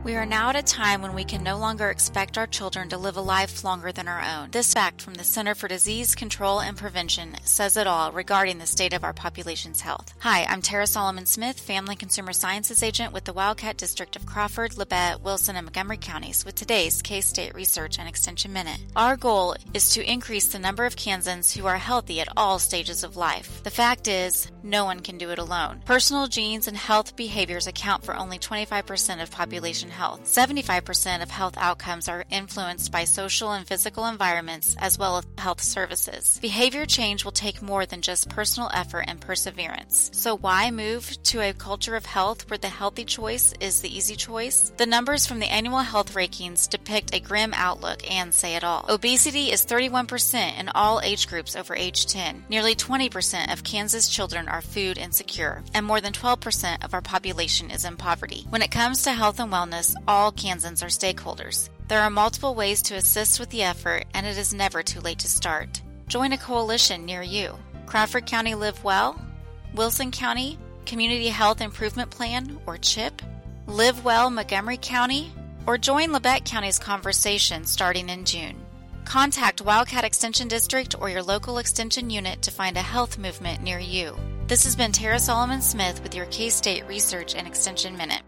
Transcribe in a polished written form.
We are now at a time when we can no longer expect our children to live a life longer than our own. This fact from the Center for Disease Control and Prevention says it all regarding the state of our population's health. Hi, I'm Tara Solomon Smith, Family Consumer Sciences Agent with the Wildcat District of Crawford, Labette, Wilson, and Montgomery counties with today's K-State Research and Extension Minute. Our goal is to increase the number of Kansans who are healthy at all stages of life. The fact is, no one can do it alone. Personal genes and health behaviors account for only 25% of population health. 75% of health outcomes are influenced by social and physical environments as well as health services. Behavior change will take more than just personal effort and perseverance. So why move to a culture of health where the healthy choice is the easy choice? The numbers from the annual health rankings depict a grim outlook and say it all. Obesity is 31% in all age groups over age 10. Nearly 20% of Kansas children are food insecure, and more than 12% of our population is in poverty. When it comes to health and wellness, all Kansans are stakeholders. There are multiple ways to assist with the effort, and it is never too late to start. Join a coalition near you. Crawford County Live Well, Wilson County Community Health Improvement Plan, or CHIP, Live Well Montgomery County, or join Labette County's conversation starting in June. Contact Wildcat Extension District or your local extension unit to find a health movement near you. This has been Tara Solomon Smith with your K-State Research and Extension Minute.